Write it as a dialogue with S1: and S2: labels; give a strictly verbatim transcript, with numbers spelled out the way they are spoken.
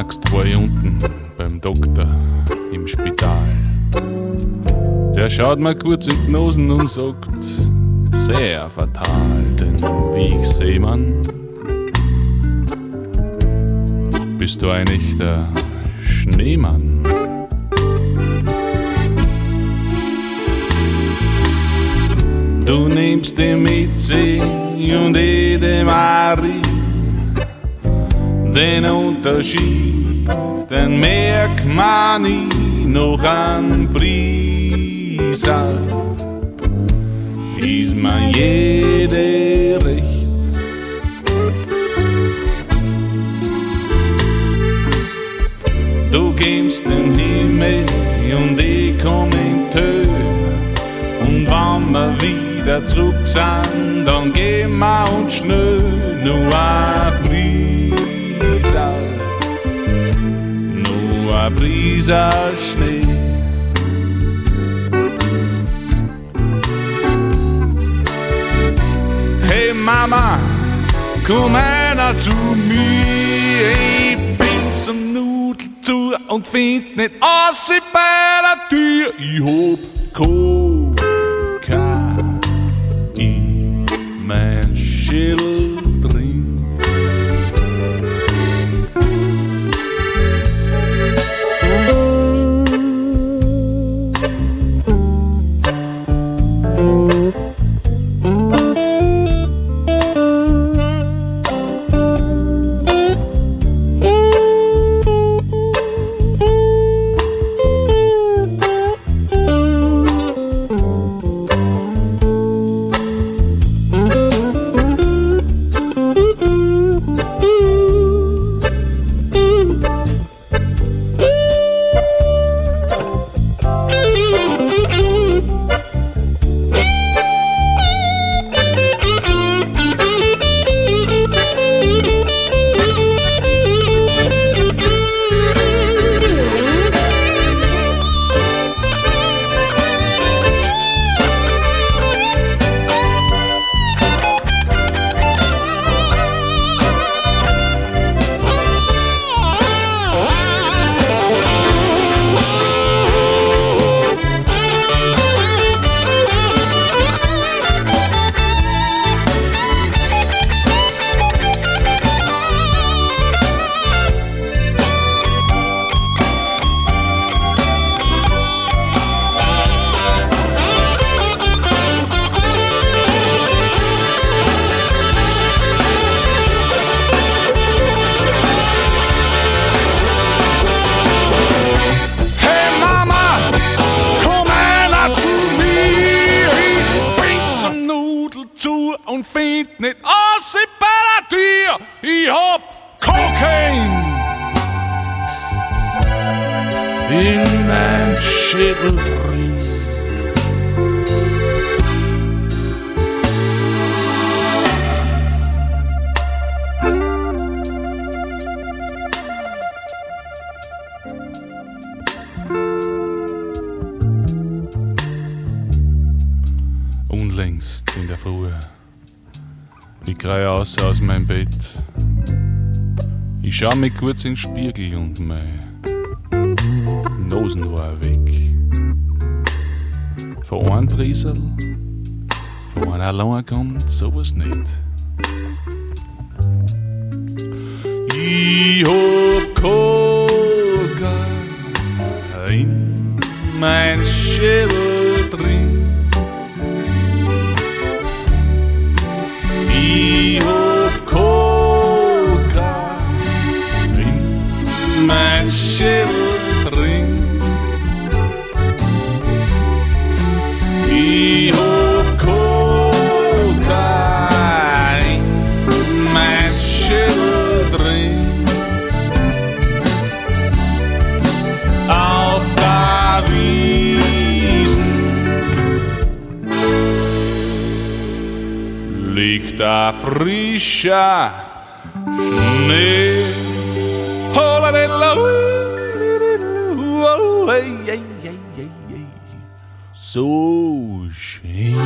S1: Arzt war ich unten beim Doktor im Spital. Der schaut mir kurz in die Nosen und sagt, sehr fatal, denn wie ich seh, Mann, bist du ein echter Schneemann. Du nimmst dem Itzi und ich dem Ari, den Unterschied, den merkt man nie noch an Brisa, ist man jede recht. Du gehst den Himmel und ich komm in die Höhe, und wenn wir wieder zurück sind, dann gehen wir uns schnell nur ein Brisa, nur ein Brisa Schnee. Hey Mama, komm einer zu mir, ich bin zum Nudeltour und find nicht aus bei der Tür. Ich hab Coca in mein Schädel drin. Und find nicht aus bei der Tür. Ich hab Cocaine in mein Schädel drin. Unlängst in der Früh, ich kreie aus aus meinem Bett. Ich schau mich kurz in den Spiegel und mein Nosen war weg. Von einem Briesel, von einem allein kommt sowas nicht. Ich hab Coca in mein Schädel drin. Ich hab Coca in mein Schädel drin. Ich hab Coca in mein Schädel drin. Auf der Wiesen liegt ein frischer Schnee. So schön.